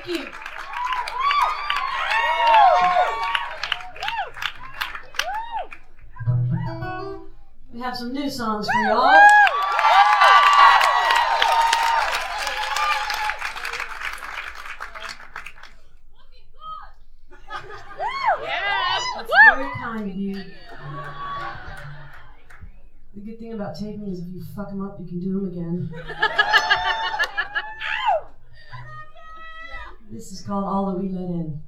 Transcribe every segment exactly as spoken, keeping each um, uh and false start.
you. We have some new songs for y'all. That's very kind of you. The good thing about taping is if you fuck them up, you can do them again. This is called All That We Let In.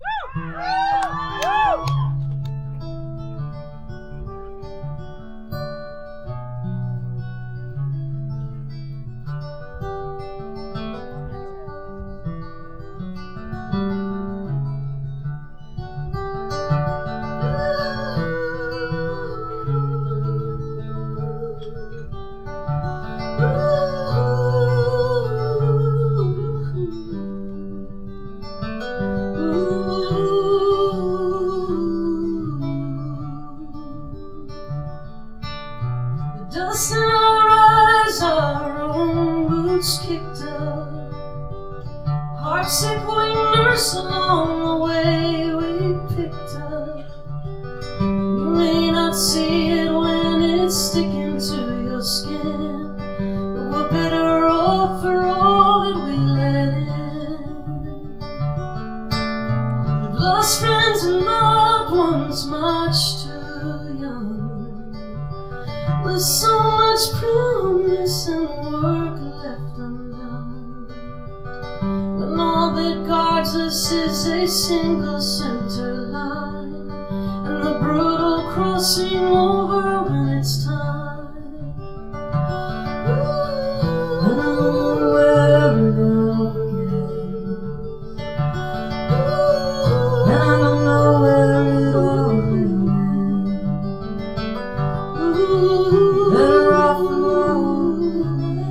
Dust in our eyes, our own boots kicked up. Heartsick wingers along the way we picked up. You may not see it when it's sticking to your skin, but we're better off for all that we let in. We've lost friends and loved ones much too young, with so much promise and work left undone, when all that guards us is a single center line, and the brutal crossing over when it's time. Ooh, and I don't know where it all begins. Ooh, and I don't know where it all will end. Ooh, better off alone.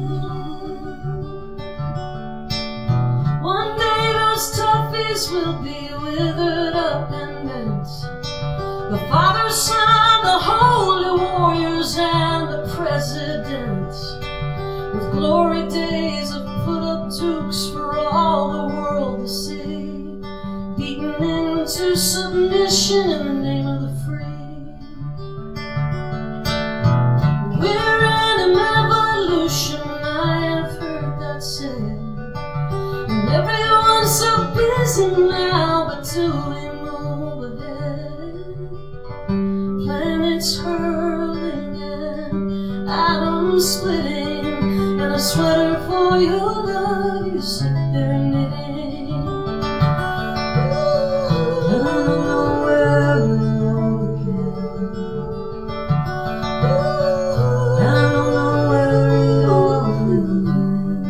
One day those toughies will be withered up and bent. The Father, Son, the holy warriors, and the President, with glory days of put-up dukes for all the world to see, beaten into submission in the name of the free. We're in an evolution, I have heard that said, and everyone's so busy now, but do we move ahead? Planets hurling and atoms splitting, and a sweater for your love you sit there knitting. Ooh, and I don't know where it all begins. Ooh, and I don't know where it all will end.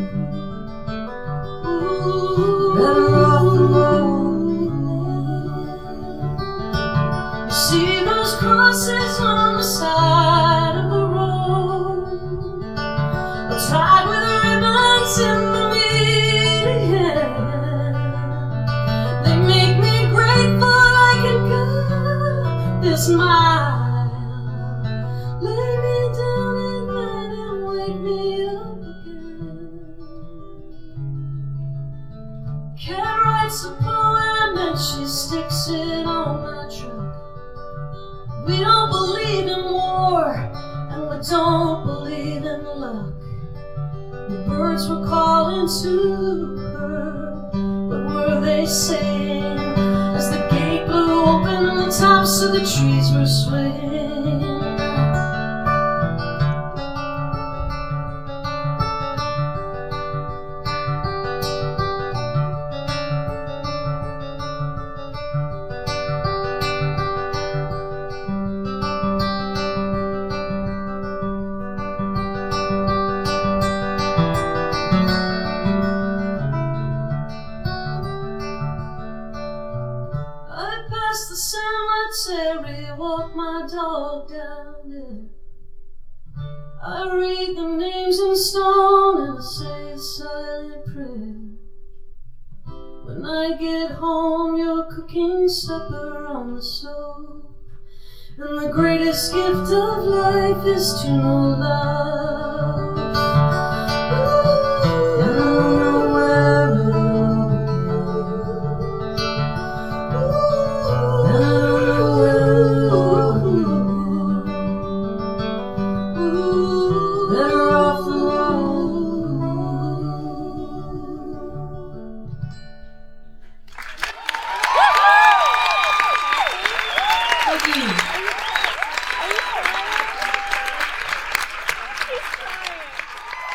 Ooh, better off alone. You see those crosses on the side of the road, tied with ribbons in the median. They make me grateful I can cut this mile. Lay me down at night and wake me up again. Cat writes a poem and she sticks it on my truck. We don't believe in war, and we don't believe in luck. The birds were calling to her. What were they saying as the gate blew open and the tops of the trees were swaying? The cemetery, walk my dog down there. I read the names in stone and I say a silent prayer. When I get home, you're cooking supper on the stove, and the greatest gift of life is to know love. Ooh, and I don't know where it all began. Thank you.